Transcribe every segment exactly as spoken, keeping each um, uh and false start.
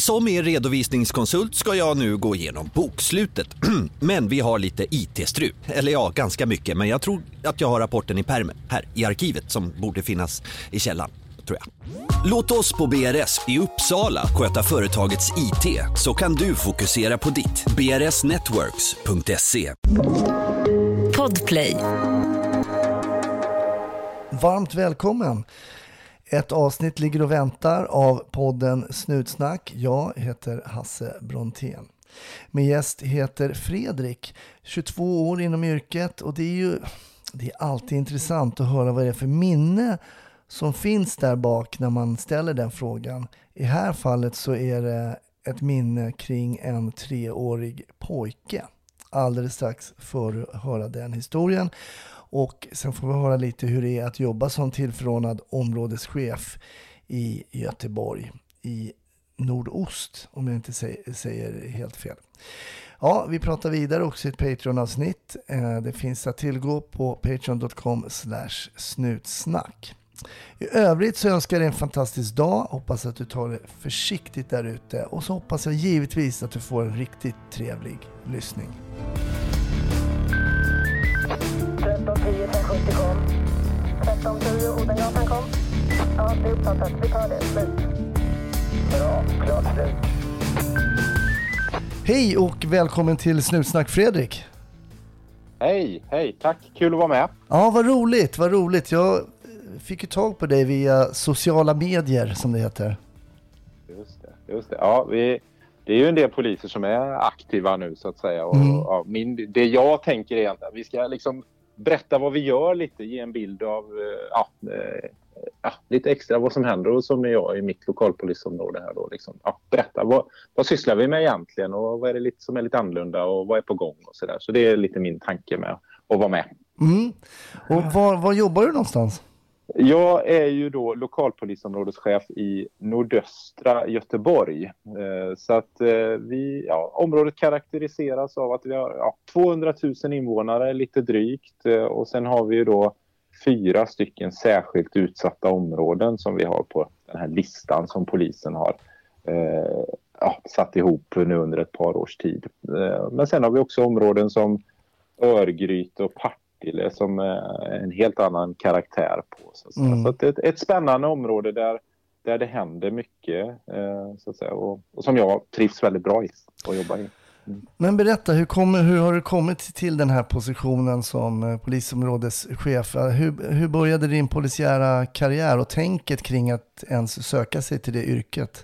Som er redovisningskonsult ska jag nu gå igenom bokslutet. Men vi har lite I T-strul. Eller ja, ganska mycket. Men jag tror att jag har rapporten i pärmen här i arkivet som borde finnas i källan, tror jag. Låt oss på B R S i Uppsala sköta företagets I T, så kan du fokusera på ditt. b r s networks punkt se. Podplay. Varmt välkommen. Ett avsnitt ligger och väntar av podden Snutsnack. Jag heter Hasse Brontén. Min gäst heter Fredrik, tjugotvå år inom yrket, och det är ju det är alltid intressant att höra vad det är för minne som finns där bak när man ställer den frågan. I här fallet så är det ett minne kring en treårig pojke. Alldeles strax för att höra den historien. Och sen får vi höra lite hur det är att jobba som tillförordnad områdeschef i Göteborg, i Nordost, om jag inte säger helt fel. Ja, vi pratar vidare också i ett Patreon-avsnitt. Det finns att tillgå på patreon dot com slash snutsnack. I övrigt så önskar jag dig en fantastisk dag. Hoppas att du tar det försiktigt där ute. Och så hoppas jag givetvis att du får en riktigt trevlig lyssning. tretton tio fem sjuttio kom. tretton tio Odengatan kom. Ja, det är uppfattat. Vi tar det. Slut. Bra, klart slut. Hej och välkommen till Snutsnack, Fredrik. Hej, hej. Tack. Kul att vara med. Ja, vad roligt, vad roligt. Jag fick ju tag på dig via sociala medier, som det heter. Just det, just det. Ja, vi, det är ju en del poliser som är aktiva nu, så att säga. Och, Mm. ja, min, det jag tänker är att vi ska liksom berätta vad vi gör lite, ge en bild av ja, eh, ja, lite extra vad som händer, och som är jag i mitt lokalpolisområde här då. Liksom, ja, berätta, vad, vad sysslar vi med egentligen, och vad är det lite som är lite annorlunda, och vad är på gång och sådär. Så det är lite min tanke med att vara med. Mm. Och var, var jobbar du någonstans? Jag är ju då lokalpolisområdeschef i nordöstra Göteborg. Eh, så att eh, vi, ja, området karaktäriseras av att vi har ja, tvåhundratusen invånare, lite drygt. Eh, och sen har vi ju då fyra stycken särskilt utsatta områden som vi har på den här listan som polisen har eh, ja, satt ihop nu under ett par års tid. Eh, men sen har vi också områden som Örgryte och Partille som en helt annan karaktär på. Så att, säga. Mm. Så att det är ett, ett spännande område där, där det händer mycket eh, så att säga, och, och som jag trivs väldigt bra i att jobba i. Mm. Men berätta, hur, kommer, hur har du kommit till den här positionen som polisområdeschef? Hur, hur började din polisiära karriär och tänket kring att ens söka sig till det yrket?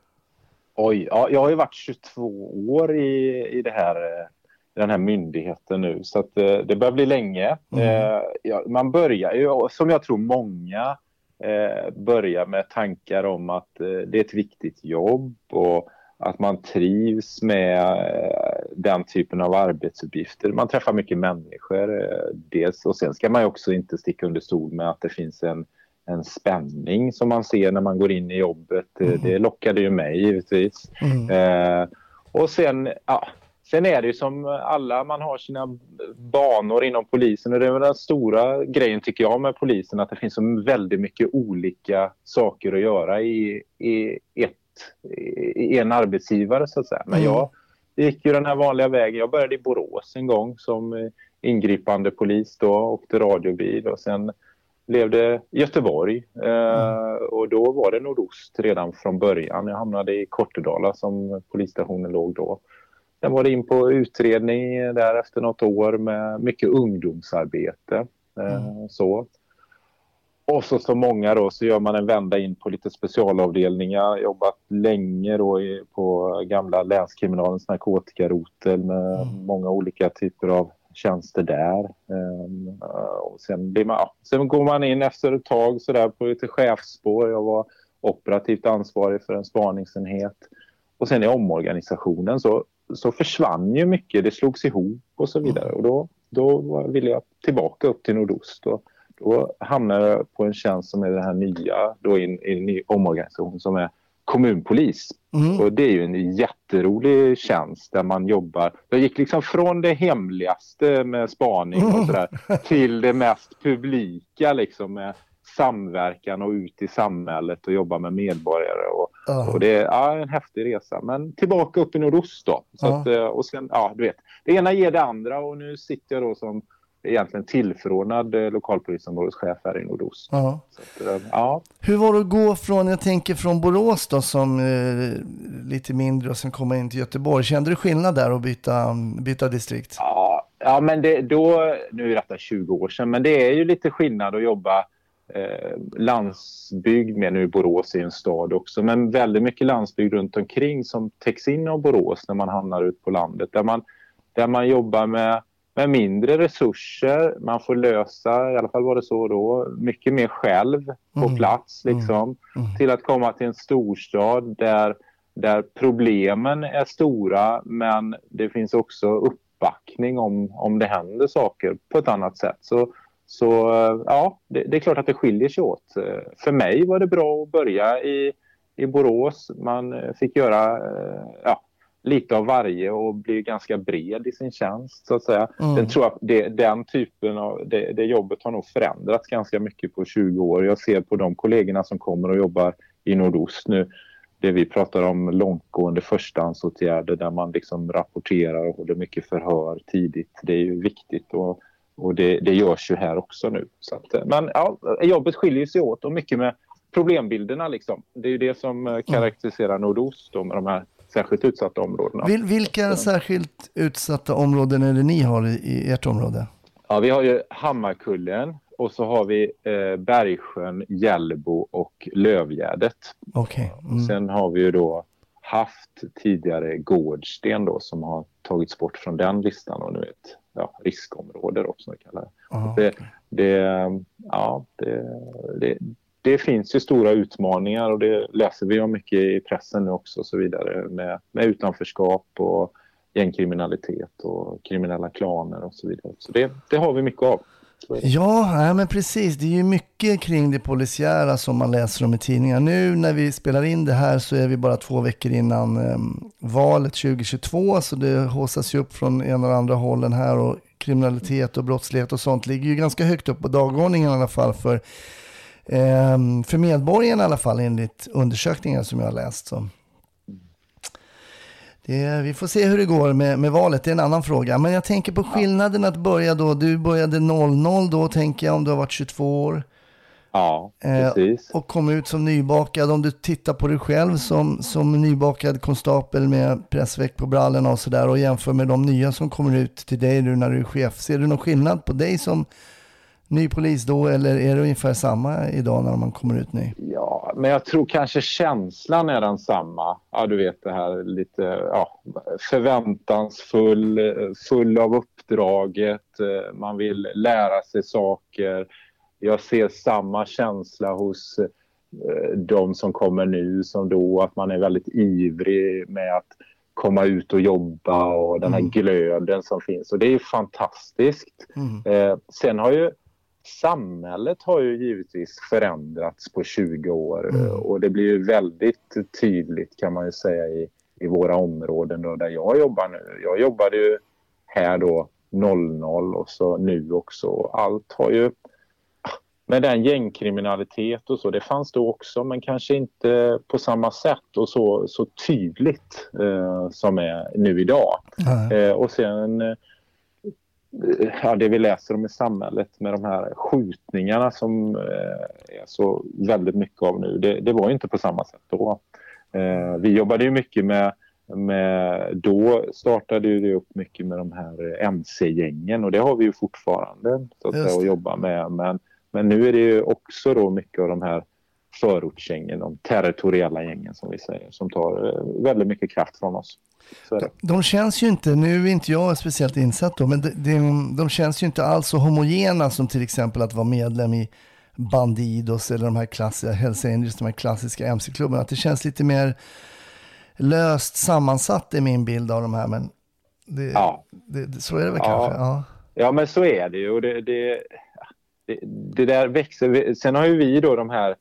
Oj, ja, jag har ju varit tjugotvå år i, i det här den här myndigheten nu, så att eh, det börjar bli länge. Mm. Eh, ja, man börjar ju, som jag tror många eh, börjar med tankar om att eh, det är ett viktigt jobb och att man trivs med eh, den typen av arbetsuppgifter. Man träffar mycket människor eh, dels, och sen ska man ju också inte sticka under stol med att det finns en, en spänning som man ser när man går in i jobbet. Mm. Det lockade ju mig givetvis. Mm. Eh, och sen, ja, Sen är det ju som alla, man har sina banor inom polisen, och det är den stora grejen tycker jag med polisen, att det finns så väldigt mycket olika saker att göra i, i, ett, i en arbetsgivare så att säga. Men jag gick ju den här vanliga vägen, jag började i Borås en gång som ingripande polis då, åkte radiobil, och sen blev det Göteborg eh, och då var det Nordost redan från början. Jag hamnade i Kortedala som polisstationen låg då. Sen var det in på utredning där efter något år med mycket ungdomsarbete. Mm. Så. Och så som många då så gör man en vända in på lite specialavdelningar. Jobbat länge då i, på gamla länskriminalens narkotikarotel med mm. många olika typer av tjänster där. Um, och sen, blir man, ja, sen går man in efter ett tag så där på lite chefsspår. Jag var operativt ansvarig för en spaningsenhet. Och sen i omorganisationen så så försvann ju mycket, det slogs ihop och så vidare. Och då, då ville jag tillbaka upp till Nordost. Och då hamnade jag på en tjänst som är den här nya, då i en, i en ny omorganisation som är kommunpolis. Mm. Och det är ju en jätterolig tjänst där man jobbar. Jag gick liksom från det hemligaste med spaning och sådär till det mest publika liksom med samverkan och ut i samhället och jobba med medborgare och Ja. Och det är ja, en häftig resa. Men tillbaka upp i nordost då. Så Ja. att, eh, och sen, ja, du vet. Det ena ger det andra och nu sitter jag då som egentligen tillförordnad eh, lokalpolisområdeschef här i nordost. Ja. Så att, eh, ja. Hur var det att gå från, jag tänker från Borås då, som eh, lite mindre och sen komma in till Göteborg. Kände du skillnad där att byta, byta distrikt? Ja, ja, men det, då, nu är detta tjugo år sedan, men det är ju lite skillnad att jobba eh, landsbygd med, nu Borås i en stad också, men väldigt mycket landsbygd runt omkring som täcks in av Borås när man hamnar ut på landet, där man, där man jobbar med, med mindre resurser, man får lösa, i alla fall var det så då, mycket mer själv på Mm. plats liksom, Mm. till att komma till en storstad där, där problemen är stora, men det finns också uppbackning om, om det händer saker på ett annat sätt. Så, så ja, det, det är klart att det skiljer sig åt. För mig var det bra att börja i, i Borås. Man fick göra ja, lite av varje och bli ganska bred i sin tjänst, så att säga. Mm. Den, tror jag, det, den typen av det, det jobbet har nog förändrats ganska mycket på tjugo år. Jag ser på de kollegorna som kommer och jobbar i nordost nu, det vi pratar om långtgående förstahandsåtgärder där man liksom rapporterar och håller mycket förhör tidigt. Det är ju viktigt och, och det, det görs ju här också nu. Så att, men ja, jobbet skiljer sig åt och mycket med problembilderna liksom. Det är ju det som karaktäriserar nordost då, med de här särskilt utsatta områdena. Vil, vilka särskilt utsatta områden är det ni har i, i ert område? Ja, vi har ju Hammarkullen och så har vi eh, Bergsjön, Hjällbo och Lövgärdet. Okej. Och Mm. sen har vi ju då haft tidigare Gårdsten då som har tagits bort från den listan och nu ett ja, riskområde då, som vi kallar det. Aha, Det, okej. det, ja, det, det, det finns ju stora utmaningar och det läser vi om mycket i pressen nu också och så vidare med, med utanförskap och gängkriminalitet och kriminella klaner och så vidare. Så det, det har vi mycket av. Ja, nej, men precis. Det är ju mycket kring det polisiära som man läser om i tidningar. Nu när vi spelar in det här så är vi bara två veckor innan eh, valet tjugo tjugotvå. Så det håsas ju upp från en och andra hållen här. Och kriminalitet och brottslighet och sånt ligger ju ganska högt upp på dagordningen i alla fall för, eh, för medborgarna i alla fall enligt undersökningar som jag har läst. Så. Det, vi får se hur det går med, med valet, det är en annan fråga. Men jag tänker på skillnaden att börja då. Du började noll noll då, tänker jag, om du har varit tjugotvå år. Ja, precis. Eh, och kom ut som nybakad. Om du tittar på dig själv som, som nybakad konstapel med pressväck på brallorna och sådär och jämför med de nya som kommer ut till dig nu när du är chef. Ser du någon skillnad på dig som ny polis då eller är det ungefär samma idag när man kommer ut ny? Ja, men jag tror kanske känslan är den samma. Ja, du vet det här lite ja, förväntansfull, full av uppdraget. Man vill lära sig saker. Jag ser samma känsla hos de som kommer nu som då. Att man är väldigt ivrig med att komma ut och jobba och den här Mm. glöden som finns. Och det är ju fantastiskt. Mm. Eh, sen har ju samhället har ju givetvis förändrats på tjugo år Mm. och det blir ju väldigt tydligt kan man ju säga i, i våra områden då, där jag jobbar nu. Jag jobbade ju här då noll noll och så nu också. Allt har ju med den gängkriminalitet och så, det fanns då också men kanske inte på samma sätt och så, så tydligt eh, som är nu idag. Mm. Eh, och sen eh, ja, det vi läser om i samhället med de här skjutningarna som eh, är så väldigt mycket av nu. Det, det var ju inte på samma sätt då. Eh, vi jobbade ju mycket med, med då startade ju det upp mycket med de här M C-gängen och det har vi ju fortfarande så att säga, att jobba med. Men, men nu är det ju också då mycket av de här förortsgängen, de territoriella gängen som vi säger, som tar eh, väldigt mycket kraft från oss. Så är det. De känns ju inte, nu är inte jag speciellt insatt då, men de, de, de känns ju inte alls så homogena som till exempel att vara medlem i Bandidos eller de här klassiska Hells Angels, de här klassiska M C-klubbarna. Att det känns lite mer löst sammansatt i min bild av de här, men det, Ja. det, det, så är det väl Ja. kanske. Ja. Ja, men så är det ju. Och det, det, det, det där växer. Sen har ju vi då de här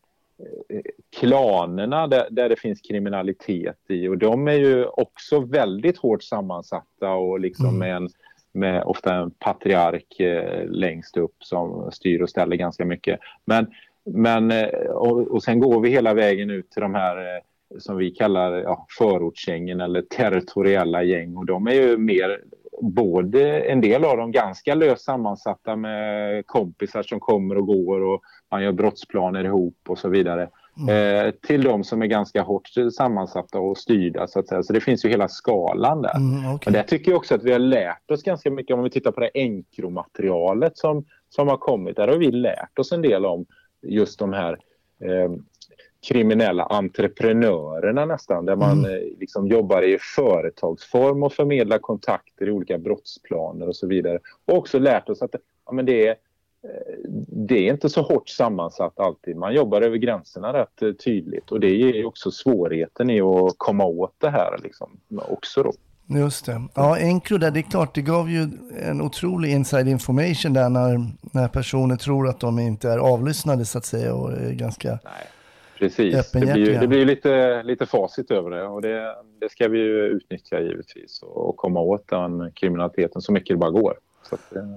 klanerna där, där det finns kriminalitet i. Och de är ju också väldigt hårt sammansatta och liksom Mm. med, en, med ofta en patriark eh, längst upp som styr och ställer ganska mycket. Men, men och, och sen går vi hela vägen ut till de här som vi kallar ja, förortsgängen eller territoriella gäng, och de är ju mer både en del av dem ganska löst sammansatta med kompisar som kommer och går och man gör brottsplaner ihop och så vidare. Mm. Eh, till de som är ganska hårt sammansatta och styrda så att säga. Så det finns ju hela skalan där. Mm, okay. Och där tycker jag också att vi har lärt oss ganska mycket. Om vi tittar på det enkromaterialet som, som har kommit, där har vi lärt oss en del om just de här eh, kriminella entreprenörerna nästan, där man mm. liksom jobbar i företagsform och förmedlar kontakter i olika brottsplaner och så vidare. Och också lärt oss att ja, men det, är, det är inte så hårt sammansatt alltid. Man jobbar över gränserna rätt tydligt, och det ger också svårigheten i att komma åt det här liksom, också då. Just det. Ja, Encro där, det är klart, det gav ju en otrolig inside information där när, när personer tror att de inte är avlyssnade så att säga och är ganska... Nej. Precis, det blir, det blir lite, lite facit över det, och det, det ska vi ju utnyttja givetvis och komma åt den kriminaliteten så mycket det bara går. Så att, det,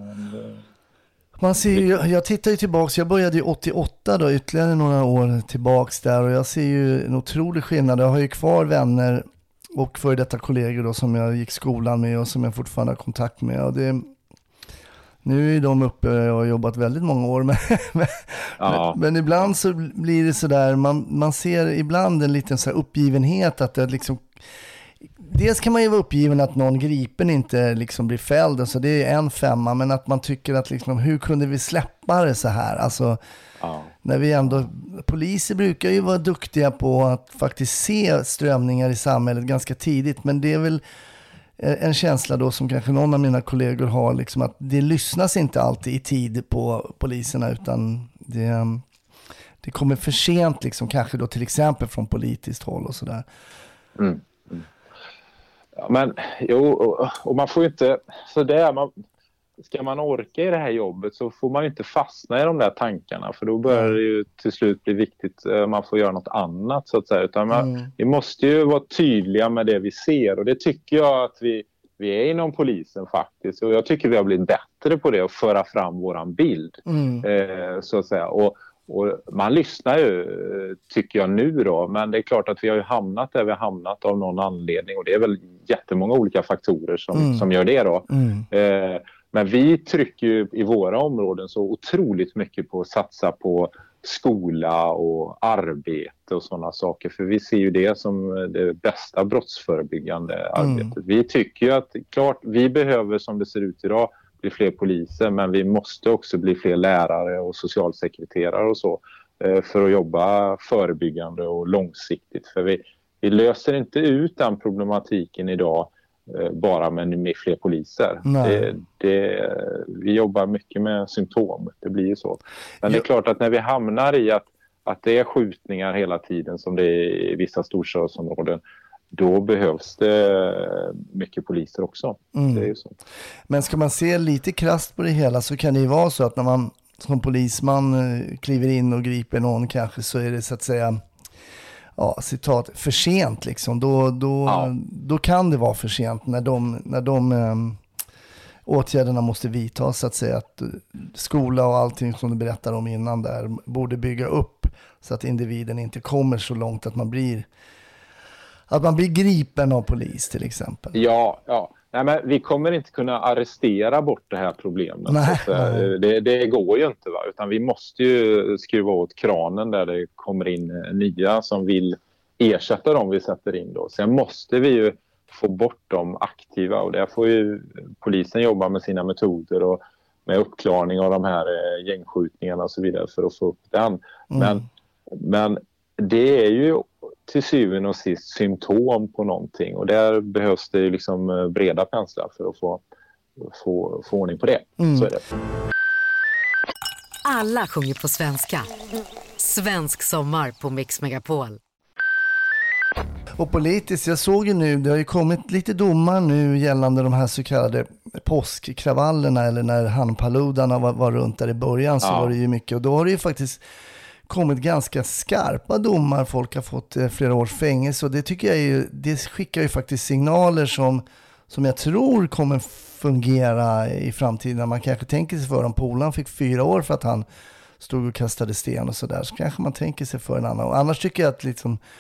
man ser ju, jag tittar ju tillbaks, jag började ju åttioåtta då, ytterligare några år tillbaks där, och jag ser ju en otrolig skillnad. Jag har ju kvar vänner och för detta kollegor då som jag gick skolan med och som jag fortfarande har kontakt med, och det nu är de uppe och har jobbat väldigt många år. Men, men, ja. men ibland så blir det sådär, man, man ser ibland en liten så här uppgivenhet att det liksom, dels kan man ju vara uppgiven att någon gripen inte liksom blir fälld, alltså det är en femma, men att man tycker att liksom, hur kunde vi släppa det så här? Alltså, ja. när vi ändå, poliser brukar ju vara duktiga på att faktiskt se strömningar i samhället ganska tidigt, men det är väl en känsla då som kanske någon av mina kollegor har, liksom att det lyssnas inte alltid i tid på poliserna, utan det, det kommer för sent liksom, kanske då till exempel från politiskt håll och sådär. Mm. Mm. Ja, men jo, och, och man får ju inte sådär, man, ska man orka i det här jobbet så får man ju inte fastna i de där tankarna, för då börjar det ju till slut bli viktigt, man får göra något annat så att säga, utan man, mm. vi måste ju vara tydliga med det vi ser, och det tycker jag att vi, vi är inom polisen faktiskt, och jag tycker vi har blivit bättre på det, att föra fram våran bild mm. eh, så att säga, och, och man lyssnar ju tycker jag nu då, men det är klart att vi har ju hamnat där vi har hamnat av någon anledning, och det är väl jättemånga olika faktorer som, mm. som gör det då. Mm. Eh, Men vi trycker ju i våra områden så otroligt mycket på att satsa på skola och arbete och sådana saker. För vi ser ju det som det bästa brottsförebyggande arbetet. Mm. Vi tycker ju att klart, vi behöver som det ser ut idag bli fler poliser, men vi måste också bli fler lärare och socialsekreterare och så för att jobba förebyggande och långsiktigt. För vi, vi löser inte ut den problematiken idag bara med, med fler poliser. Det, det, vi jobbar mycket med symptom, det blir ju så. Men det är klart att när vi hamnar i att, att det är skjutningar hela tiden som det är i vissa storstadsområden, då behövs det mycket poliser också. Mm. Det är ju så. Men ska man se lite krasst på det hela, så kan det ju vara så att när man som polisman kliver in och griper någon kanske, så är det så att säga, ja, citat, för sent liksom. Då, då, ja. då kan det vara för sent när de, när de ähm, åtgärderna måste vidtas, så att säga, att skola och allting som du berättar om innan där borde bygga upp så att individen inte kommer så långt att man blir att man blir gripen av polis till exempel. Ja, ja. Nej, men vi kommer inte kunna arrestera bort det här problemet. Nej, nej. Det, det går ju inte, va? Utan vi måste ju skruva åt kranen där det kommer in nya som vill ersätta dem vi sätter in då. Sen måste vi ju få bort dem aktiva, och där får ju polisen jobba med sina metoder och med uppklarning av de här gängskjutningarna och så vidare för att få upp den. Mm. Men, men det är ju till syvende och sist symptom på någonting, och där behövs det liksom breda penslar för att få, få, få ordning på det. Mm. Så är det. Alla sjunger på svenska. Svensk sommar på Mix Megapol. Och politiskt, jag såg ju nu, det har ju kommit lite domar nu gällande de här så kallade påskkravallerna, eller när handpaludarna var, var runt där i början, så ja. var det ju mycket, och då har det ju faktiskt kommit ganska skarpa domar. Folk har fått eh, flera års fängelse, och det tycker jag är, det skickar ju faktiskt signaler som, som jag tror kommer fungera i framtiden. Man kanske tänker sig för, om Polan fick fyra år för att han stod och kastade sten och sådär, så kanske man tänker sig för en annan. Och annars tycker jag att liksom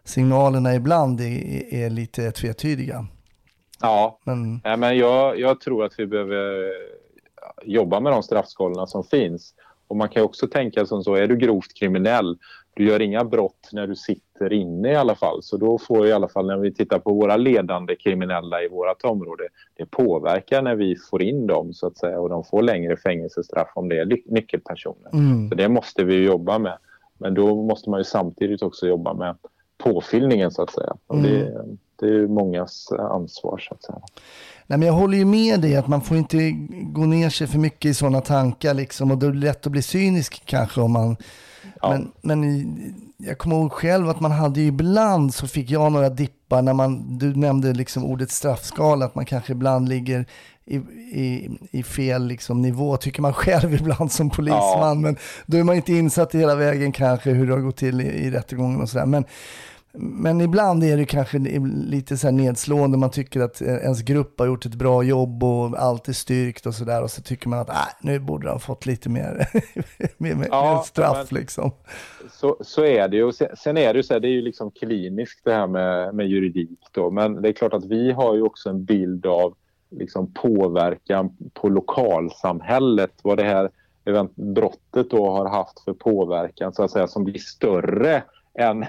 signalerna ibland är, är lite tvetydiga. Ja, men, Nej, men jag, jag tror att vi behöver jobba med de straffskalorna som finns. Och man kan också tänka som så, är du grovt kriminell, du gör inga brott när du sitter inne i alla fall. Så då får i alla fall när vi tittar på våra ledande kriminella i vårat område, det påverkar när vi får in dem så att säga. Och de får längre fängelsestraff om det är ly- nyckelpersoner. Mm. Så det måste vi jobba med. Men då måste man ju samtidigt också jobba med påfyllningen så att säga. Och det, mm. det är ju mångas ansvar så att säga. Nej, men jag håller ju med dig att man får inte gå ner sig för mycket i sådana tankar liksom, och det är lätt att bli cynisk kanske om man ja. men, men jag kommer ihåg själv att man hade ju ibland så fick jag några dippar när man, du nämnde liksom ordet straffskala, att man kanske ibland ligger i, i, i fel liksom nivå, tycker man själv ibland som polisman, ja. men då är man inte insatt i hela vägen kanske hur det har gått till i, i rättegången och sådär, men Men ibland är det kanske lite så här nedslående. Man tycker att ens grupp har gjort ett bra jobb och allt är styrkt och sådär. Och så tycker man att äh, nu borde de ha fått lite mer, mer, mer ja, straff men, liksom. Så, så är det ju. Och sen, sen är det ju så här, det är ju liksom kliniskt det här med, med juridik då. Men det är klart att vi har ju också en bild av liksom påverkan på lokalsamhället. Vad det här brottet då har haft för påverkan så att säga, som blir större än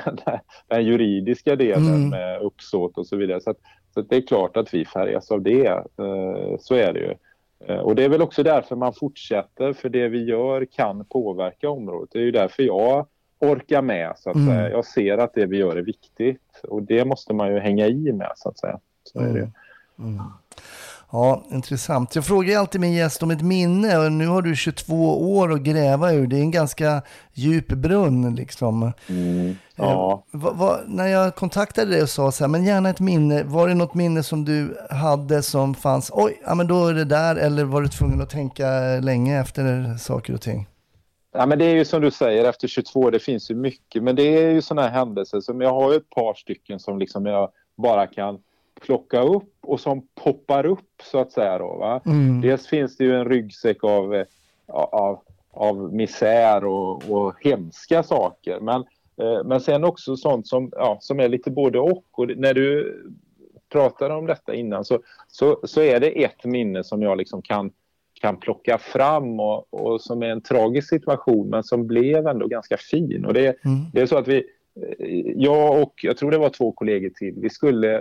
den juridiska delen mm. med uppsåt och så vidare. Så, att, så att det är klart att vi färgas av det. Eh, så är det ju. Eh, och det är väl också därför man fortsätter, för det vi gör kan påverka området. Det är ju därför jag orkar med så att mm. säga. Jag ser att det vi gör är viktigt och det måste man ju hänga i med så att säga. Så är det ju. Mm. Ja, intressant. Jag frågar alltid min gäst om ett minne och nu har du tjugotvå år att gräva ur. Det är en ganska djup brunn liksom. Mm, ja. Va, va, när jag kontaktade dig och sa så här, men gärna ett minne. Var det något minne som du hade som fanns, oj, ja men då är det där, eller var du tvungen att tänka länge efter saker och ting? Ja, men det är ju som du säger, efter tjugotvå, det finns ju mycket. Men det är ju sådana här händelser som jag har ett par stycken som liksom jag bara kan plocka upp och som poppar upp så att säga då, va? Mm. Dels finns det ju en ryggsäck av, av, av misär och, och hemska saker, men, eh, men sen också sånt som, ja, som är lite både och, och när du pratade om detta innan så, så, så är det ett minne som jag liksom kan, kan plocka fram och, och som är en tragisk situation men som blev ändå ganska fin, och det, mm. det är så att vi jag och jag tror det var två kollegor till, vi skulle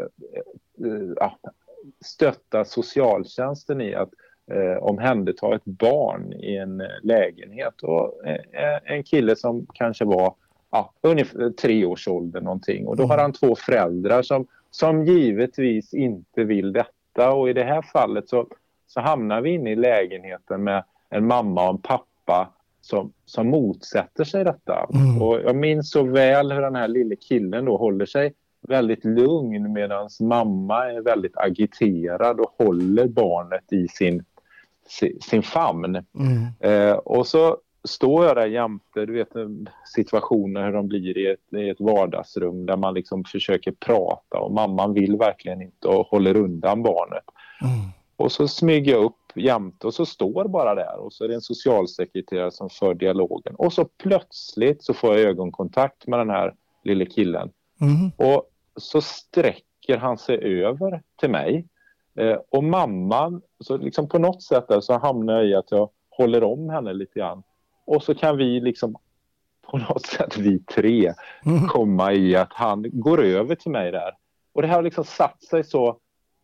äh, stötta socialtjänsten i att äh, omhänderta ett barn i en lägenhet, och äh, en kille som kanske var äh, ungefär tre års ålder någonting, och då har han två föräldrar som, som givetvis inte vill detta, och i det här fallet så, så hamnar vi inne i lägenheten med en mamma och en pappa Som, som motsätter sig detta. Mm. Och jag minns så väl hur den här lille killen då håller sig väldigt lugn medan mamma är väldigt agiterad och håller barnet i sin, sin, sin famn. Mm. Eh, och så står jag där jämte, du vet situationer hur de blir i ett, i ett vardagsrum där man liksom försöker prata och mamman vill verkligen inte och håller undan barnet. Mm. Och så smyger jag upp jämte och så står bara där, och så är det en socialsekreterare som för dialogen, och så plötsligt så får jag ögonkontakt med den här lille killen. Mm. Och så sträcker han sig över till mig, eh, och mamman, så liksom på något sätt där så hamnar jag i att jag håller om henne lite grann, och så kan vi liksom på något sätt vi tre mm. komma i att han går över till mig där, och det här har liksom satt sig så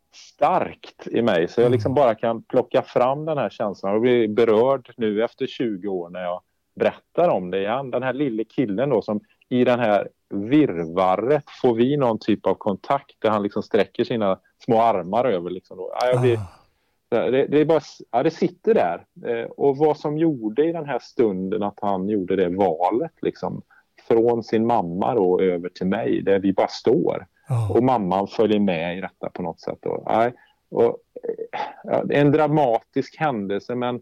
starkt i mig så jag liksom bara kan plocka fram den här känslan och bli berörd nu efter tjugo år när jag berättar om det igen. Den här lille killen då som i den här virrvarret får vi någon typ av kontakt där han liksom sträcker sina små armar över liksom då. Ja, jag blir, det, det är bara, ja, det sitter där. Och vad som gjorde i den här stunden att han gjorde det valet liksom från sin mamma då över till mig där vi bara står. Oh. Och mamman följer med i detta på något sätt. Då. Nej, och, ja, en dramatisk händelse men,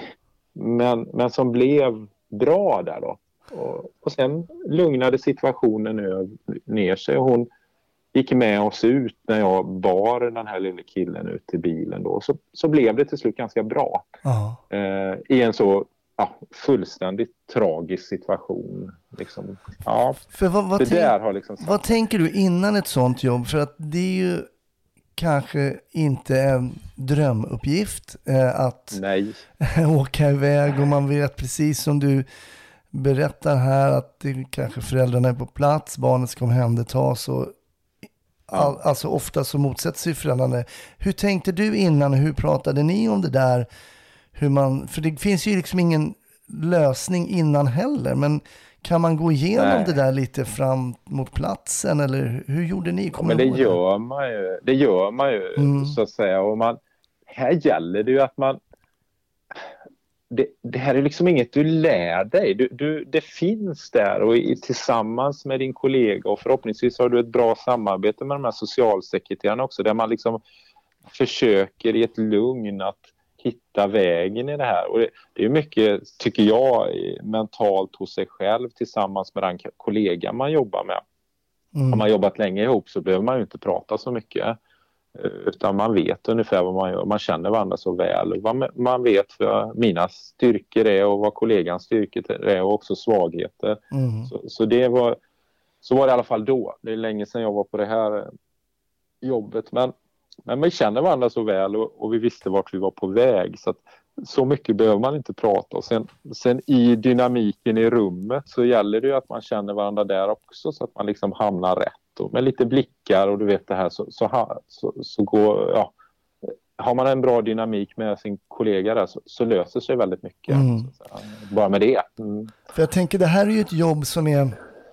men, men som blev bra där då. Och, och sen lugnade situationen ner sig och hon gick med oss ut när jag bar den här lilla killen ut till bilen då. Så, så blev det till slut ganska bra. Oh. Eh, i en så ja, fullständigt tragisk situation. Liksom. Ja, För vad, vad, det tänk, där har liksom... vad tänker du innan ett sånt jobb? För att det är ju kanske inte en drömuppgift eh, att Nej. åka iväg, och man vet precis som du berättar här att det kanske föräldrarna är på plats, barnet ska omhändertas, och all, alltså ofta så motsätter sig föräldrarna. Hur tänkte du innan och hur pratade ni om det där? Hur man, för det finns ju liksom ingen lösning innan heller, men kan man gå igenom Nej. det där lite fram mot platsen, eller hur gjorde ni? Ja, men det gör man ju, det gör man ju mm. så att säga, och man, här gäller det ju att man det, det här är liksom inget du lär dig, du, du, det finns där, och i, tillsammans med din kollega, och förhoppningsvis har du ett bra samarbete med de här socialsekreterarna också, där man liksom försöker i ett lugn att hitta vägen i det här. Och det, det är mycket, tycker jag, mentalt hos sig själv tillsammans med den kollega man jobbar med. Mm. Har man jobbat länge ihop så behöver man ju inte prata så mycket, utan man vet ungefär vad man gör. Man känner varandra så väl. Man vet vad mina styrkor är och vad kollegans styrkor är, och också svagheter. Mm. Så, så det var så var det i alla fall då. Det är länge sedan jag var på det här jobbet, men Men vi känner varandra så väl, och, och vi visste vart vi var på väg. Så att, så mycket behöver man inte prata. Och sen, sen i dynamiken i rummet så gäller det ju att man känner varandra där också, så att man liksom hamnar rätt. Och med lite blickar och du vet det här, så, så, så, så går... Ja, har man en bra dynamik med sin kollega där så, så löser sig väldigt mycket. Mm. Så, bara med det. Mm. För jag tänker, det här är ju ett jobb som är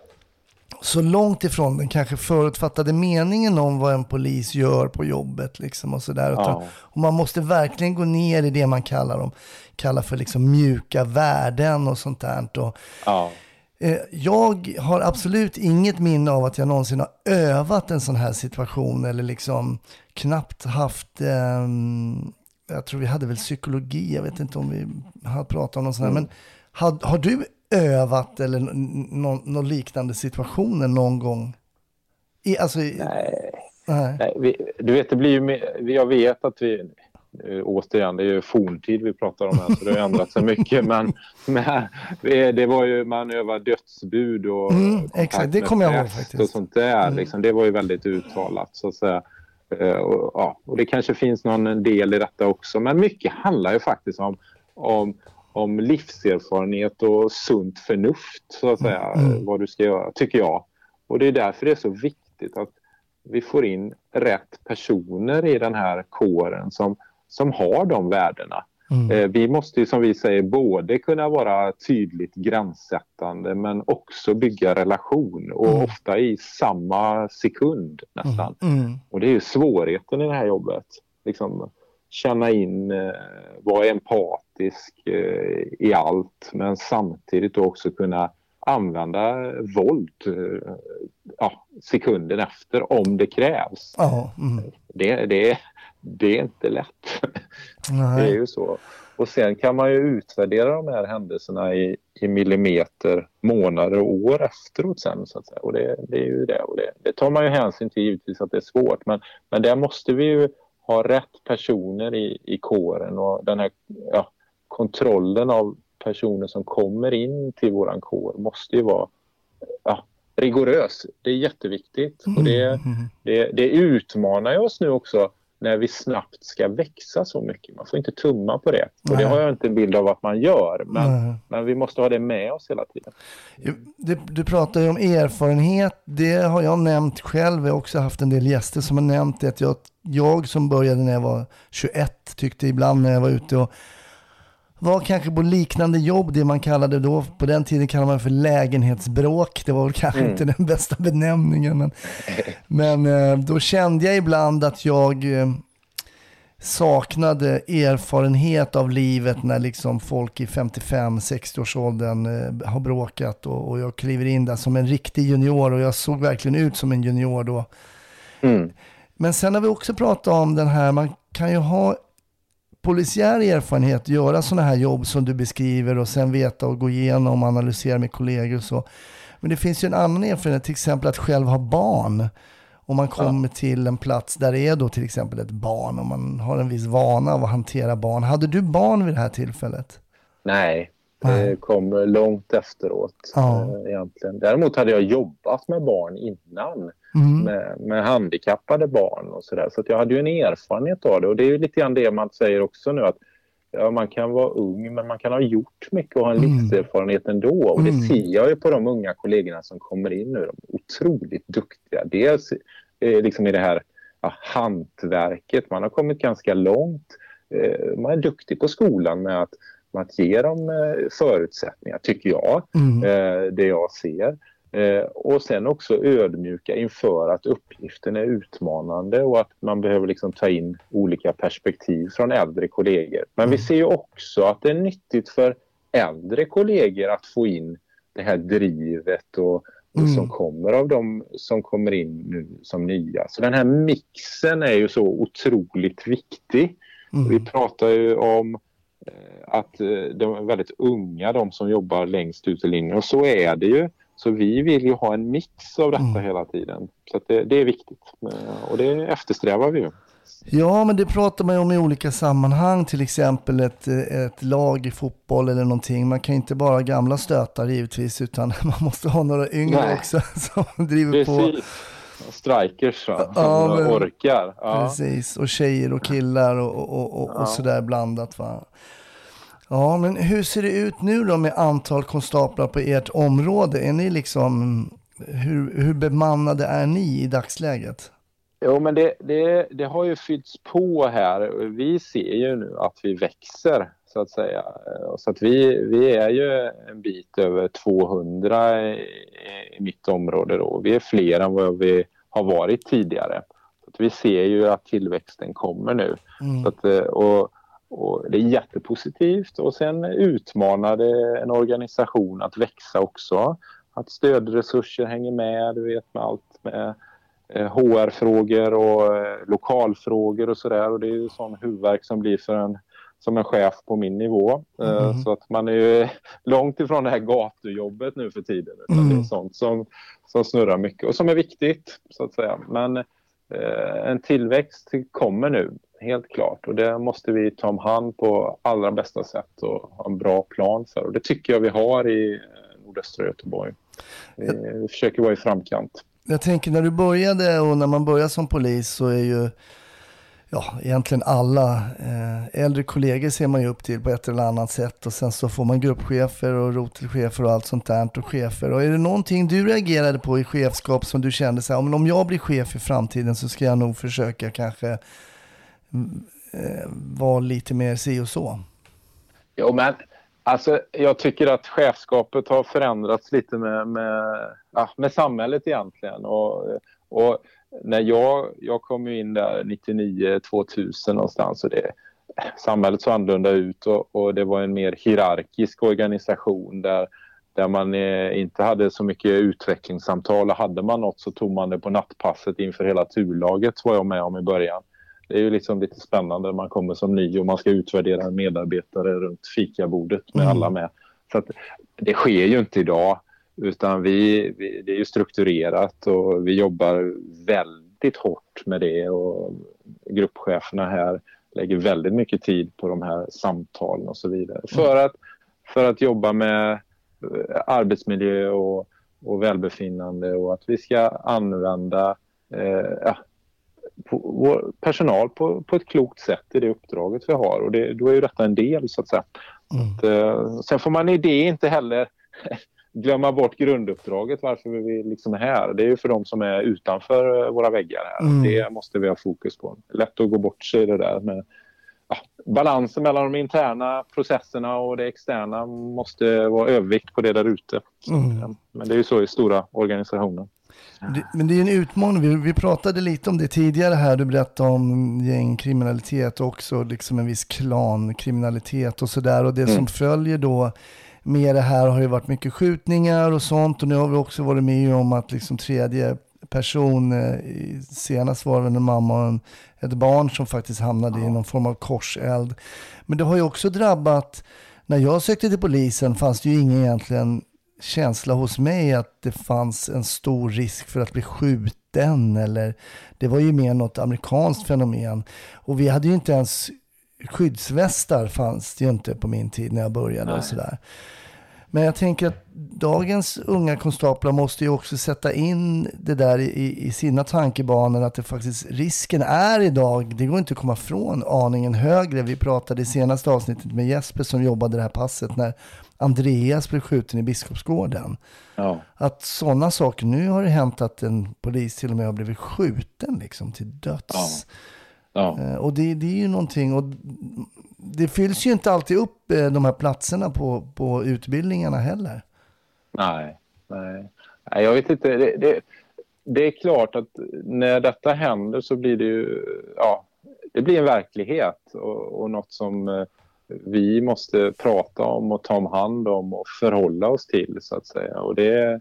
så långt ifrån den kanske förutfattade meningen om vad en polis gör på jobbet liksom, och sådär. Ja. Och man måste verkligen gå ner i det man kallar dem, kallar för liksom mjuka värden och sånt där. Och, ja. eh, jag har absolut inget minne av att jag någonsin har övat en sån här situation, eller liksom knappt haft eh, jag tror vi hade väl psykologi, jag vet inte om vi har pratat om någon sån här, mm. men har, har du övat eller någon, någon liknande situationer någon gång? I, alltså, i, nej. nej. nej vi, du vet, det blir ju mer, jag vet att vi återigen, det är ju forntid vi pratar om här, så det har ändrat sig mycket, men, men det var ju, man övar dödsbud och mm, exakt, det kommer jag ihåg faktiskt. Och sånt där, mm. liksom, det var ju väldigt uttalat så att säga. Och, ja, och det kanske finns någon del i detta också, men mycket handlar ju faktiskt om, om om livserfarenhet och sunt förnuft, så att säga, mm. vad du ska göra, tycker jag. Och det är därför det är så viktigt att vi får in rätt personer i den här kåren som, som har de värdena. Mm. Eh, vi måste ju, som vi säger, både kunna vara tydligt gränssättande men också bygga relation, och mm. ofta i samma sekund nästan. Mm. Mm. Och det är ju svårigheten i det här jobbet. Liksom, känna in, eh, vara empatisk eh, i allt, men samtidigt också kunna använda våld eh, ja, sekunden efter om det krävs. Oh, mm. det, det, det är inte lätt. Nej. Det är ju så. Och sen kan man ju utvärdera de här händelserna i, i millimeter, månader och år efteråt sen, så att säga. Och det, det är ju det. Och det, det tar man ju hänsyn till, givetvis, att det är svårt. Men, men där måste vi ju ha rätt personer i, i kåren, och den här ja, kontrollen av personer som kommer in till våran kår måste ju vara ja, rigorös. Det är jätteviktigt, och det, det, det utmanar ju oss nu också när vi snabbt ska växa så mycket. Man får inte tumma på det. Och det har jag inte en bild av att man gör, men, men vi måste ha det med oss hela tiden. Du, du pratar ju om erfarenhet. Det har jag nämnt själv. Jag har också haft en del gäster som har nämnt det. Att jag, jag som började när jag var tjugoett tyckte ibland när jag var ute och var kanske på liknande jobb, det man kallade då, på den tiden kallade man för lägenhetsbråk. Det var väl kanske mm. inte den bästa benämningen, men, men då kände jag ibland att jag saknade erfarenhet av livet när liksom folk i femtiofem sextio årsåldern har bråkat, och, och jag kliver in där som en riktig junior, och jag såg verkligen ut som en junior då. Mm. Men sen har vi också pratat om den här, man kan ju ha polisiär erfarenhet, göra sådana här jobb som du beskriver och sen veta och gå igenom och analysera med kollegor och så. Men det finns ju en annan erfarenhet, till exempel att själv ha barn. Om man kommer ja. till en plats där det är då till exempel ett barn och man har en viss vana av att hantera barn. Hade du barn vid det här tillfället? Nej, Det kom långt efteråt ja. eh, egentligen. Däremot hade jag jobbat med barn innan. Mm. Med, med handikappade barn och sådär. Så att jag hade ju en erfarenhet av det. Och det är ju lite grann det man säger också nu. Att ja, man kan vara ung men man kan ha gjort mycket och ha en mm. livserfarenhet ändå. Och det mm. ser jag ju på de unga kollegorna som kommer in nu. De är otroligt duktiga. Dels eh, liksom i det här ja, hantverket. Man har kommit ganska långt. Eh, man är duktig på skolan med att, med att ge dem eh, förutsättningar, tycker jag. Mm. Eh, det jag ser. Eh, och sen också ödmjuka inför att uppgiften är utmanande och att man behöver liksom ta in olika perspektiv från äldre kollegor. Men mm. vi ser ju också att det är nyttigt för äldre kollegor att få in det här drivet och, och mm. som kommer av de som kommer in nu som nya. Så den här mixen är ju så otroligt viktig. Mm. Vi pratar ju om eh, att de är väldigt unga, de som jobbar längst ut i linjen, och så är det ju. Så vi vill ju ha en mix av detta mm. hela tiden. Så att det, det är viktigt. Och det eftersträvar vi ju. Ja, men det pratar man ju om i olika sammanhang. Till exempel ett, ett lag i fotboll eller någonting. Man kan inte bara ha gamla stötar givetvis. Utan man måste ha några yngre Nej. också som driver Precis. på. Strikers va? Ja, som men, orkar. Ja. Precis. Och tjejer och killar och, och, och, ja. och sådär blandat va. Ja, men hur ser det ut nu då med antal konstaplar på ert område? Är ni liksom, hur, hur bemannade är ni i dagsläget? Jo, men det, det, det har ju fyllts på här. Vi ser ju nu att vi växer så att säga. Så att vi, vi är ju en bit över tvåhundra i, i mitt område då. Vi är fler än vad vi har varit tidigare. Så att vi ser ju att tillväxten kommer nu. Mm. Så att, och Och det är jättepositivt, och sen utmanar det en organisation att växa också. Att stödresurser hänger med, du vet, med allt med H R-frågor och lokalfrågor och sådär. Och det är ju sån huvudvärk som blir för en, som en chef på min nivå. Mm. Så att man är ju långt ifrån det här gatujobbet nu för tiden. Mm. Det är sånt som, som snurrar mycket och som är viktigt så att säga. Men eh, en tillväxt kommer nu. Helt klart, och det måste vi ta om hand på allra bästa sätt och ha en bra plan för. Och det tycker jag vi har i nordöstra Göteborg. Vi, vi försöker vara i framkant. Jag tänker när du började och när man börjar som polis så är ju ja, egentligen alla eh, äldre kollegor ser man ju upp till på ett eller annat sätt, och sen så får man gruppchefer och rotelchefer och allt sånt där och chefer. Och är det någonting du reagerade på i chefskap som du kände så här, om, om jag blir chef i framtiden så ska jag nog försöka kanske var lite mer si och så? Jo, men alltså, jag tycker att chefskapet har förändrats lite med, med, ja, med samhället egentligen. Och, och när jag, jag kom ju in där nittionio tvåtusen någonstans, och det, samhället såg annorlunda ut, och, och det var en mer hierarkisk organisation där, där man eh, inte hade så mycket utvecklingssamtal, och hade man något så tog man det på nattpasset inför hela turlaget, var jag med om i början. Det är ju liksom lite spännande när man kommer som ny och man ska utvärdera en medarbetare runt fikabordet med mm. alla med. Så att det sker ju inte idag, utan vi, vi, det är ju strukturerat och vi jobbar väldigt hårt med det, och gruppcheferna här lägger väldigt mycket tid på de här samtalen och så vidare. Mm. För, att, för att jobba med arbetsmiljö och, och välbefinnande, och att vi ska använda eh, ja, vår personal på, på ett klokt sätt i det uppdraget vi har, och det, då är ju detta en del så att säga. Mm. Att, uh, sen får man i det inte heller glömma bort grunduppdraget, varför vi liksom är här. Det är ju för de som är utanför våra väggar här. Mm. Det måste vi ha fokus på. Lätt att gå bort sig det där med ja, balansen mellan de interna processerna och det externa måste vara övervikt på det där ute. Mm. Men det är ju så i stora organisationer. Det, men det är en utmaning. Vi, vi pratade lite om det tidigare här. Du berättade om gängkriminalitet och också liksom en viss klankriminalitet och sådär. Och det mm. som följer då med det här har ju varit mycket skjutningar och sånt. Och nu har vi också varit med om att liksom tredje person, eh, senast var det en mamma och en, ett barn som faktiskt hamnade ja. i någon form av korseld. Men det har ju också drabbat, när jag sökte till polisen fanns det ju ingen egentligen känsla hos mig att det fanns en stor risk för att bli skjuten, eller det var ju mer något amerikanskt fenomen, och vi hade ju inte ens skyddsvästar fanns det ju inte på min tid när jag började. Nej. Och sådär. Men jag tänker att dagens unga konstaplar måste ju också sätta in det där i, i sina tankebanor, att det faktiskt risken är idag, det går inte att komma från, aningen högre. Vi pratade i senaste avsnittet med Jesper som jobbade det här passet när Andreas blev skjuten i Biskopsgården. Ja. Att sådana saker, nu har det hänt att en polis till och med har blivit skjuten liksom till döds. Ja. Ja. Och det, det är ju någonting, och det fylls ju inte alltid upp de här platserna på, på utbildningarna heller. Nej, nej. nej jag vet inte. Det, det, det är klart att när detta händer så blir det ju, ja, det blir en verklighet och, och något som vi måste prata om och ta om hand om och förhålla oss till, så att säga. Och det,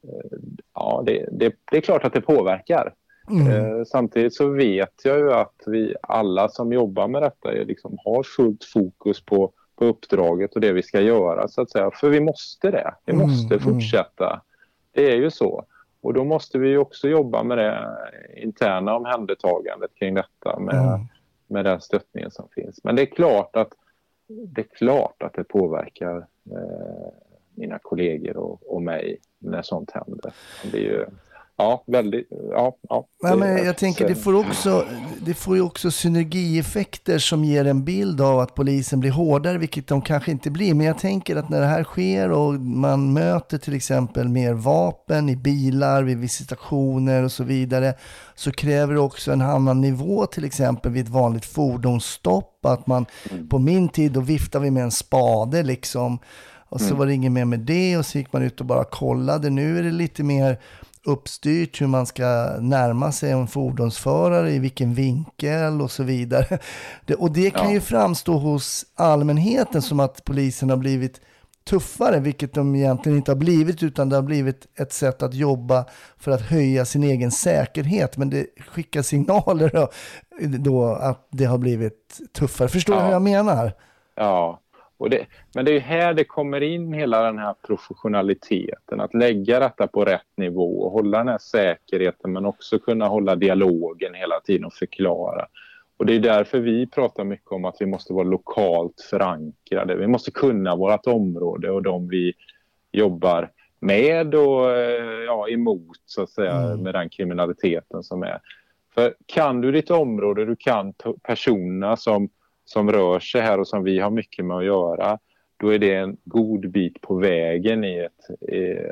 ja, det, det, det är klart att det påverkar. Mm. Samtidigt så vet jag ju att vi alla som jobbar med detta liksom har fullt fokus på, på uppdraget och det vi ska göra, så att säga. För vi måste det. Vi mm. måste fortsätta. Mm. Det är ju så. Och då måste vi ju också jobba med det interna omhändertagandet kring detta med, mm. med den stöttningen som finns. Men det är klart att det, är klart att det påverkar eh, mina kollegor och, och mig när sånt händer. Det är ju Ja, väldigt. Ja, ja. Nej, men jag tänker det får också det får ju också synergieffekter som ger en bild av att polisen blir hårdare, vilket de kanske inte blir. Men jag tänker att när det här sker och man möter till exempel mer vapen i bilar, vid visitationer och så vidare, så kräver det också en annan nivå, till exempel vid ett vanligt fordonsstopp. Att man mm. på min tid då viftade vi med en spade liksom. Och så mm. var det ingen mer med det, och så gick man ut och bara kollade. Nu är det lite mer uppstyrt hur man ska närma sig en fordonsförare, i vilken vinkel och så vidare. Det, och det kan ja. ju framstå hos allmänheten som att polisen har blivit tuffare, vilket de egentligen inte har blivit, utan det har blivit ett sätt att jobba för att höja sin egen säkerhet. Men det skickar signaler då, då att det har blivit tuffare. Förstår du ja. hur jag menar? Ja. Och det, men det är ju här det kommer in hela den här professionaliteten. Att lägga detta på rätt nivå och hålla den här säkerheten, men också kunna hålla dialogen hela tiden och förklara. Och det är därför vi pratar mycket om att vi måste vara lokalt förankrade. Vi måste kunna vårt område och de vi jobbar med och ja, emot, så att säga, mm. med den kriminaliteten som är. För kan du ditt område, du kan personerna som som rör sig här och som vi har mycket med att göra, då är det en god bit på vägen i, ett,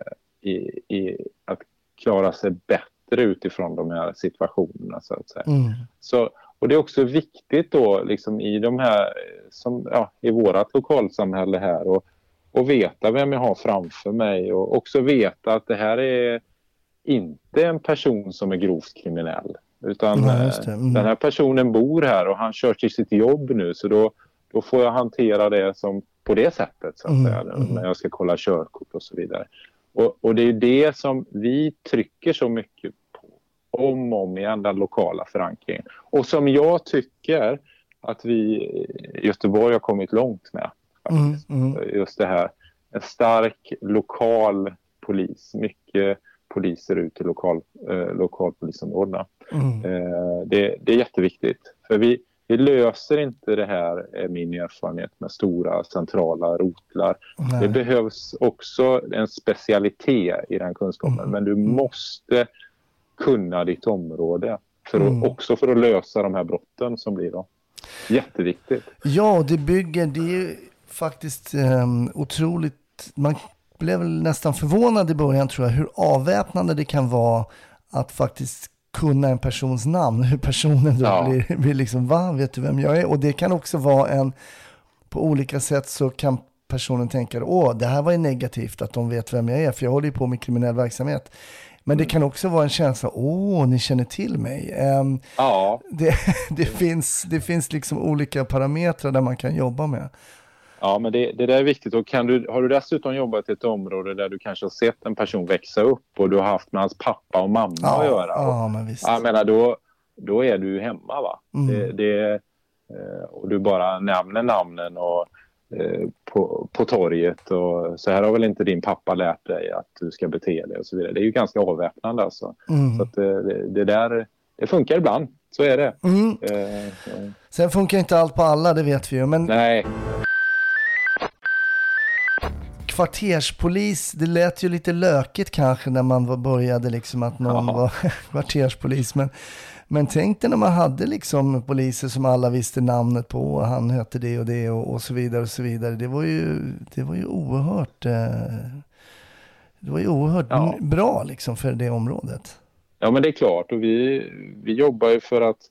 i, i, i att klara sig bättre utifrån de här situationerna, så att säga. Mm. Så, och det är också viktigt då liksom i de här, som, ja, i vårat lokalsamhälle här, och, och veta vem jag har framför mig, och också veta att det här är inte en person som är grovt kriminell. Utan ja, mm. den här personen bor här och han kör till sitt jobb nu, så då, då får jag hantera det som på det sättet, så att mm. säga, när jag ska kolla körkort och så vidare. Och, och det är det som vi trycker så mycket på, om och om igen, den lokala förankringen. Och som jag tycker att vi i Göteborg har kommit långt med. Faktiskt. Mm. Mm. Just det här, en stark lokal polis, mycket poliser ut i lokal, eh, lokalpolisområdena. Mm. Eh, det, det är jätteviktigt. För vi, vi löser inte det här, är min erfarenhet, med stora centrala rotlar. Nej. Det behövs också en specialitet i den kunskapen. Mm. Men du måste kunna ditt område. För att, mm. också för att lösa de här brotten som blir då. Jätteviktigt. Ja, det bygger, det är ju faktiskt um, otroligt, man blev nästan förvånad i början, tror jag, hur avväpnande det kan vara att faktiskt kunna en persons namn, hur personen då ja. blir, blir liksom, va, vet du vem jag är? Och det kan också vara en, på olika sätt så kan personen tänka, åh, det här var ju negativt att de vet vem jag är, för jag håller ju på med kriminell verksamhet. Men det kan också vara en känsla, åh, ni känner till mig. Um, ja. det, det, finns, det finns liksom olika parametrar där man kan jobba med. Ja, men det, det där är viktigt. Och kan du, har du dessutom jobbat i ett område där du kanske har sett en person växa upp och du har haft med hans pappa och mamma ja, att göra. Ja, och, men visst. Jag menar, då, då är du hemma, va? Mm. Det, det, och du bara nämner namnen och, eh, på, på torget. Och så här har väl inte din pappa lärt dig att du ska bete dig och så vidare. Det är ju ganska avväpnande alltså. Mm. Så att det, det där, det funkar ibland. Så är det. Mm. Eh, Sen funkar inte allt på alla, det vet vi ju. Men nej. Kvarterspolis, det lät ju lite lökigt kanske när man var, började liksom att någon Ja. var kvarterspolis. Men, men tänk dig när man hade liksom poliser som alla visste namnet på, och han hette det och det och, och så vidare och så vidare. Det var ju, det var ju oerhört, eh, det var ju oerhört Ja. bra liksom för det området. Ja, men det är klart. Och vi, vi jobbar ju för att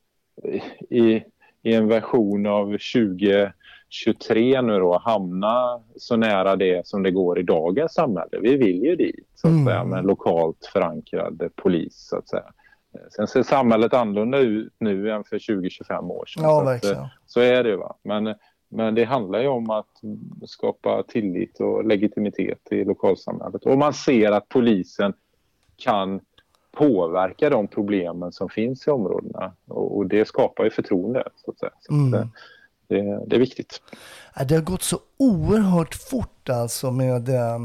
i, i en version av tjugo tjugotre nu då hamna så nära det som det går i dagens samhälle. Vi vill ju dit så att Mm. säga, med en lokalt förankrad polis så att säga. Sen ser samhället annorlunda ut nu än för tjugo till tjugofem år sedan. Ja, så, att, verkligen. så är det, va. Men, men det handlar ju om att skapa tillit och legitimitet i lokalsamhället. Och man ser att polisen kan påverka de problemen som finns i områdena. Och, och det skapar ju förtroende så att säga. Så Mm. att, det, det är viktigt. Ja, det har gått så oerhört fort alltså med, eh,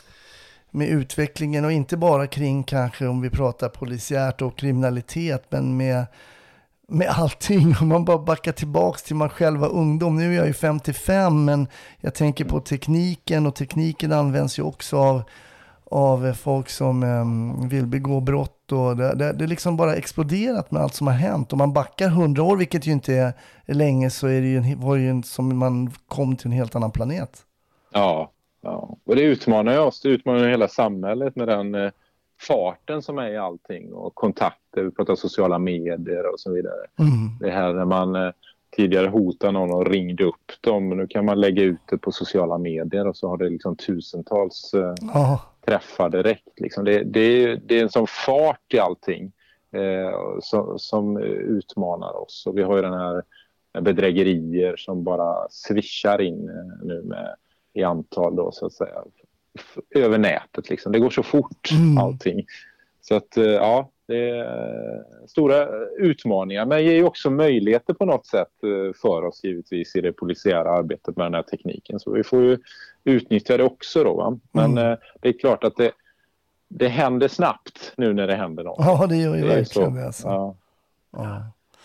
med utvecklingen, och inte bara kring kanske om vi pratar polisiärt och kriminalitet, men med, med allting. Om man bara backar tillbaks till man själv var ungdom. Nu är jag ju femtiofem, men jag tänker på tekniken, och tekniken används ju också av av folk som um, vill begå brott, och det, det, det är liksom bara exploderat med allt som har hänt. Om man backar hundra år, vilket ju inte är, är länge, så är det ju, en, var det ju en, som man kom till en helt annan planet. Ja, ja. Och det utmanar ju oss, det utmanar ju hela samhället med den eh, farten som är i allting, och kontakter, vi pratar sociala medier och så vidare. Mm. Det här när man eh, tidigare hotade någon och ringde upp dem, nu kan man lägga ut det på sociala medier och så har det liksom tusentals eh, Ja. träffar direkt. Liksom. Det, det, är, det är en sån fart i allting eh, som, som utmanar oss. Och vi har ju den här bedrägerier som bara swishar in eh, nu med, i antal då, så att säga, f- över nätet. Liksom. Det går så fort Mm. allting. Så att eh, ja, det är stora utmaningar, men ger ju också möjligheter på något sätt eh, för oss givetvis i det polisiära arbetet med den här tekniken. Så vi får ju utnyttja det också då, va? Men Mm. eh, det är klart att det, det händer snabbt nu när det händer något. Ja, det gör ju Det är verkligen så. det. Alltså. Ja. Ja.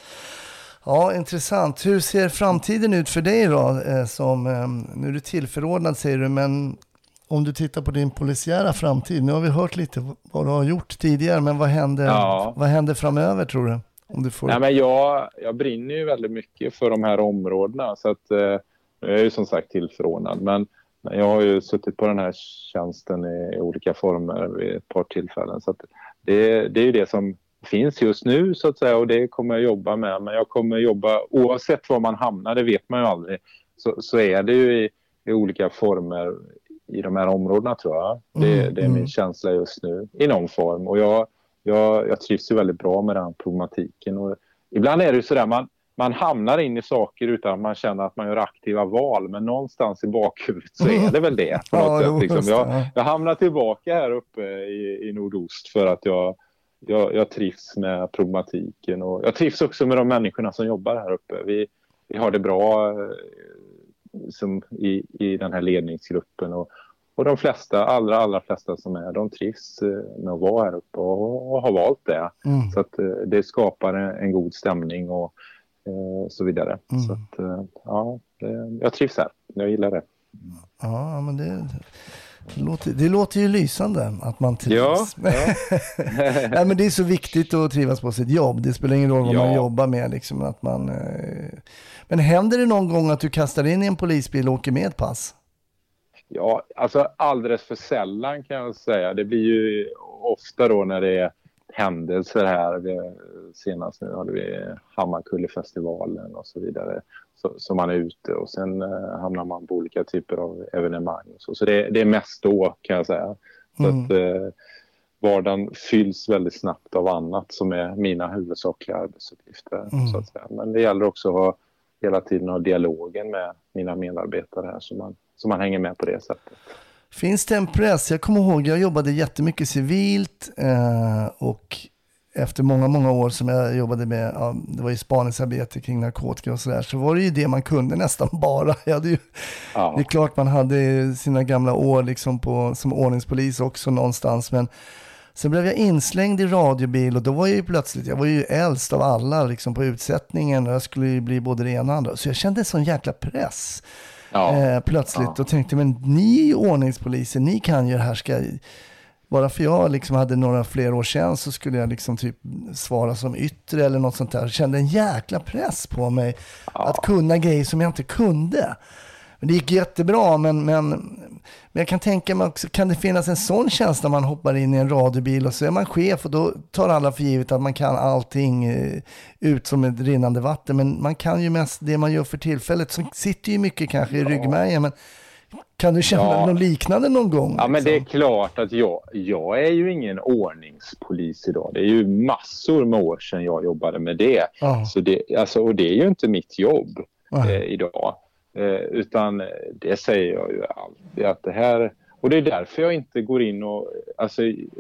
Ja, intressant. Hur ser framtiden ut för dig då? Eh, som, eh, nu är du tillförordnad säger du, men om du tittar på din polisiära framtid, nu har vi hört lite vad du har gjort tidigare, men vad händer, Ja. vad händer framöver tror du? Om du får... Nej, men jag, jag brinner ju väldigt mycket för de här områdena, så att eh, jag är ju som sagt tillförordnad, men men jag har ju suttit på den här tjänsten i, i olika former vid ett par tillfällen, så att det, det är ju det som finns just nu så att säga, och det kommer jag jobba med. Men jag kommer jobba oavsett var man hamnar, det vet man ju aldrig, så, så är det ju i, i olika former i de här områdena tror jag. Det, Mm, det är min mm. känsla just nu i någon form, och jag, jag, jag trivs ju väldigt bra med den problematiken. Och ibland är det ju sådär, man, man hamnar in i saker utan att man känner att man gör aktiva val, men någonstans i bakhuvudet så är det väl det. På något Ja, sätt, jo, liksom. just det, jag, ja. jag hamnar tillbaka här uppe i, i nordost för att jag, jag, jag trivs med problematiken, och jag trivs också med de människorna som jobbar här uppe. Vi, vi har det bra eh, som i, i den här ledningsgruppen, och, och de flesta, allra, allra flesta som är, de trivs eh, med att vara här uppe och, och har valt det. Mm. Så att eh, det skapar en, en god stämning och eh, så vidare. Mm. Så att, eh, ja, det, jag trivs här. Jag gillar det. Ja, men det, det, låter, det låter ju lysande att man trivs. Ja, ja. Nej, men det är så viktigt att trivas på sitt jobb. Det spelar ingen roll vad Ja. man jobbar med. Liksom, att man, eh... Men händer det någon gång att du kastar in i en polisbil och åker med ett pass? Ja, alltså alldeles för sällan kan jag säga. Det blir ju ofta då när det är händelser här. Vi, senast nu hade vi Hammarkullefestivalen och så vidare. Så, så man är ute, och sen eh, hamnar man på olika typer av evenemang. Och så så det, det är mest då kan jag säga. Så Mm. att eh, vardagen fylls väldigt snabbt av annat som är mina huvudsakliga arbetsuppgifter. Mm. Så att säga. Men det gäller också att ha, hela tiden ha dialogen med mina medarbetare här, så man, så man hänger med på det sättet. Finns det en press? Jag kommer ihåg, jag jobbade jättemycket civilt eh, och efter många, många år som jag jobbade med, ja, det var ju spaningsarbete kring narkotika och sådär, så var det ju det man kunde nästan bara. Jag hade ju, Ja. Det är klart man hade sina gamla år liksom på, som ordningspolis också någonstans, men Sen blev jag inslängd i radiobil och då var jag ju plötsligt, jag var ju äldst av alla liksom på utsättningen och jag skulle ju bli både det ena och andra. Så jag kände en sån jäkla press Ja. eh, plötsligt Ja. och tänkte, men ni är ju ordningspoliser, ni kan ju det här, ska bara för jag liksom hade några fler år sedan så skulle jag liksom typ svara som yttre eller något sånt där. Jag kände en jäkla press på mig Ja. att kunna grejer som jag inte kunde. Men det gick jättebra, men, men, men jag kan tänka mig också, kan det finnas en sån känsla när man hoppar in i en radiobil och så är man chef och då tar alla för givet att man kan allting eh, ut som ett rinnande vatten. Men man kan ju mest det man gör för tillfället, som sitter ju mycket kanske i Ja. ryggmärgen, men kan du känna Ja. något liknande någon gång? Ja, men det är liksom? klart att jag, jag är ju ingen ordningspolis idag. Det är ju massor med år sedan jag jobbade med det. Ja. Så det, alltså, och det är ju inte mitt jobb Ja. eh, idag. Eh, utan det säger jag ju alltid att det här... Och det är därför jag inte går in och alltså,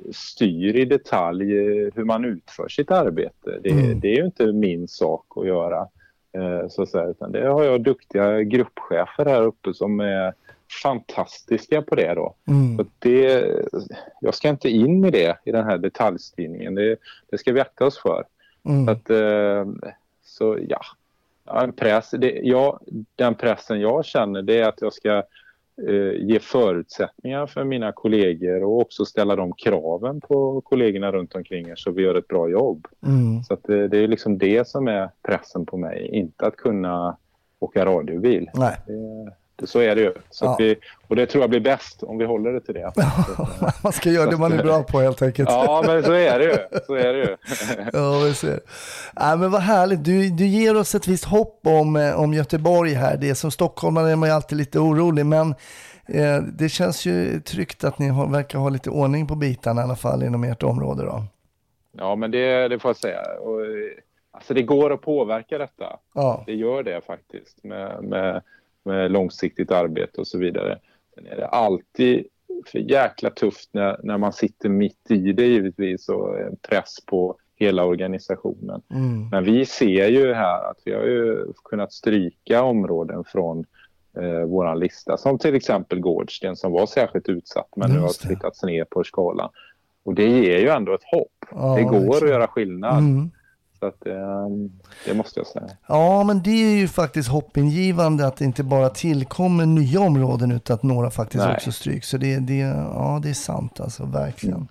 styr i detalj eh, hur man utför sitt arbete. Det, Mm. det är ju inte min sak att göra. Eh, så att säga, utan det har jag duktiga gruppchefer här uppe som är fantastiska på det då. Mm. Så det, jag ska inte in i det i den här detaljstyrningen. Det, det ska vi akta oss för. Mm. Så, att, eh, så ja, ja en press, det, ja, den pressen jag känner det är att jag ska eh, ge förutsättningar för mina kollegor och också ställa de kraven på kollegorna runt omkring er så vi gör ett bra jobb. Mm. Så att det, det är liksom det som är pressen på mig, inte att kunna åka radiobil. Nej. Det, det, så är det ju. Så Ja. att vi, och det tror jag blir bäst om vi håller det till det. Man ska göra det man är bra på helt enkelt. Ja, men så är det ju. Så är det ju. Ja, vi ser. Ja, men vad härligt. Du, du ger oss ett visst hopp om, eh, om Göteborg här. Det är som stockholmare är man ju alltid lite orolig, men eh, det känns ju tryggt att ni har, verkar ha lite ordning på bitarna i alla fall inom ert område då. Ja, men det, det får jag säga. Och, alltså det går att påverka detta. Ja. Det gör det faktiskt med, med, med långsiktigt arbete och så vidare. Sen är det alltid för jäkla tufft när, när man sitter mitt i det givetvis och en press på hela organisationen. Mm. Men vi ser ju här att vi har ju kunnat stryka områden från eh, våran lista. Som till exempel Gårdsten som var särskilt utsatt men nu har Just det. flyttats ner på skalan. Och det ger ju ändå ett hopp. Ja, det går verkligen. att göra skillnad. Mm. Så att, eh, det måste jag säga. Ja, men det är ju faktiskt hoppingivande att det inte bara tillkommer nya områden utan att några faktiskt Nej. också stryks. Så det, det, ja, det är sant alltså, verkligen.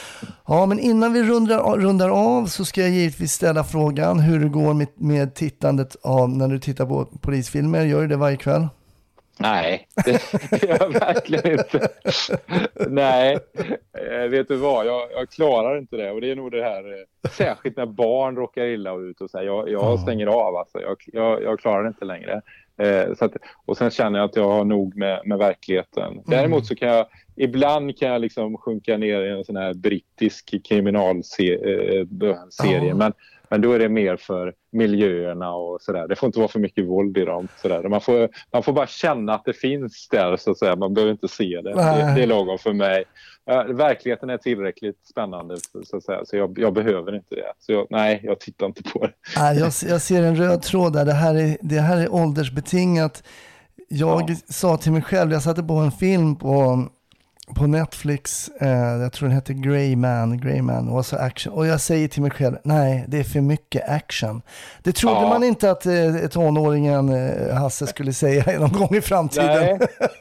Ja, men innan vi rundar, rundar av så ska jag givetvis ställa frågan hur det går med, med tittandet av, när du tittar på polisfilmer. Gör du det varje kväll? Nej, det gör jag verkligen inte. Nej, eh, vet du vad? Jag, jag klarar inte det. Och det är nog det här, eh, särskilt när barn råkar illa ut och så här, jag, jag Ja. stänger av. Alltså. Jag, jag, jag klarar det inte längre. Eh, så att, och sen känner jag att jag har nog med, med verkligheten. Däremot så kan jag, ibland kan jag liksom sjunka ner i en sån här brittisk kriminalserie. Ja. Men, men då är det mer för miljöerna och sådär. Det får inte vara för mycket våld i dem. Sådär. Man, får, man får bara känna att det finns där så att säga. Man behöver inte se det. Det, det är lagom för mig. Ja, verkligheten är tillräckligt spännande så att säga. Så jag, jag behöver inte det. Så jag, nej, jag tittar inte på det. Nej, jag, jag ser en röd tråd där. Det här är, det här är åldersbetingat. Jag Ja. sa till mig själv, jag satte på en film på, på Netflix, eh, jag tror den heter Grey Man, Grey Man och så action. Och jag säger till mig själv, nej, det är för mycket action. Det trodde Ja. man inte att eh, tonåringen eh, Hasse skulle säga någon gång i framtiden. Nej.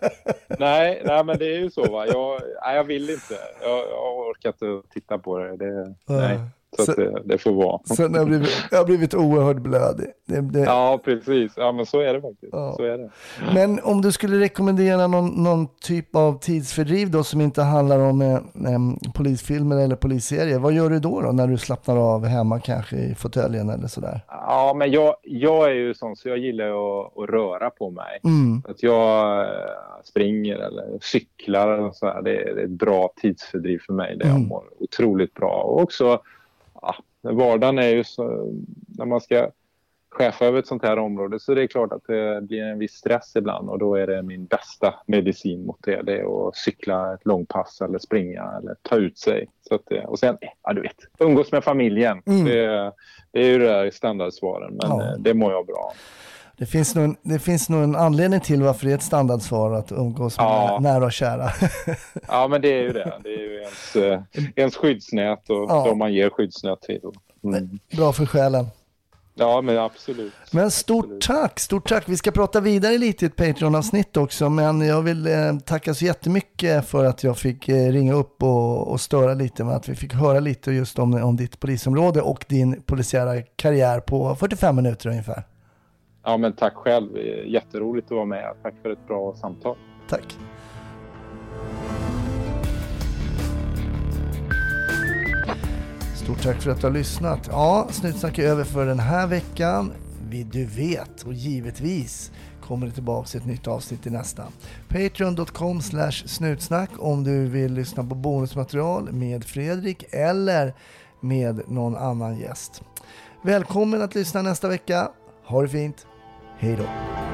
nej, nej, men det är ju så va. Jag, nej, jag vill inte. Jag, jag orkar inte titta på det. det nej. Så, Så- att det, det får vara. Sen har jag blivit, jag har blivit oerhört blödig. Det, det, Ja, precis. Ja, men så är det faktiskt. Ja. Så är det. Men om du skulle rekommendera någon, någon typ av tidsfördriv då som inte handlar om eh, em, polisfilmer eller polisserier, vad gör du då, då när du slappnar av hemma kanske i fåtöljen eller sådär? Ja, men jag, jag är ju sån så jag gillar att, att röra på mig. Mm. Att jag eh, springer eller cyklar eller så här. Det, är, det är ett bra tidsfördriv för mig. Det Mm. jag mår otroligt bra. Och också, ja, vardagen är ju så, när man ska chefa över ett sånt här område så det är klart att det blir en viss stress ibland och då är det min bästa medicin mot det. Det är att cykla ett långpass eller springa eller ta ut sig. Så att det, och sen, ja du vet, umgås med familjen. Mm. Det, det är ju det där standardsvaren men Ja. eh, det mår jag bra. Det finns nog en, det finns nog en anledning till varför det är ett standardsvar att umgås med Ja. nära och kära. Ja, men det är ju det. Det är ju ens, eh, ens skyddsnät och Ja. de man ger skyddsnät till. Mm. Bra för själen. Ja, men absolut. Men stort absolut. tack, stort tack. Vi ska prata vidare lite i ett Patreon-avsnitt också, men jag vill eh, tacka så jättemycket för att jag fick eh, ringa upp och, och störa lite, med att vi fick höra lite just om, om ditt polisområde och din polisiära karriär på fyrtiofem minuter ungefär. Ja, men tack själv. Jätteroligt att vara med. Tack för ett bra samtal. Tack. Stort tack för att du har lyssnat. Ja, Snutsnack är över för den här veckan. Vi, du vet, och givetvis kommer det tillbaka ett nytt avsnitt i nästa. Patreon dot com slash snutsnack om du vill lyssna på bonusmaterial med Fredrik eller med någon annan gäst. Välkommen att lyssna nästa vecka. Ha det fint. Hej då.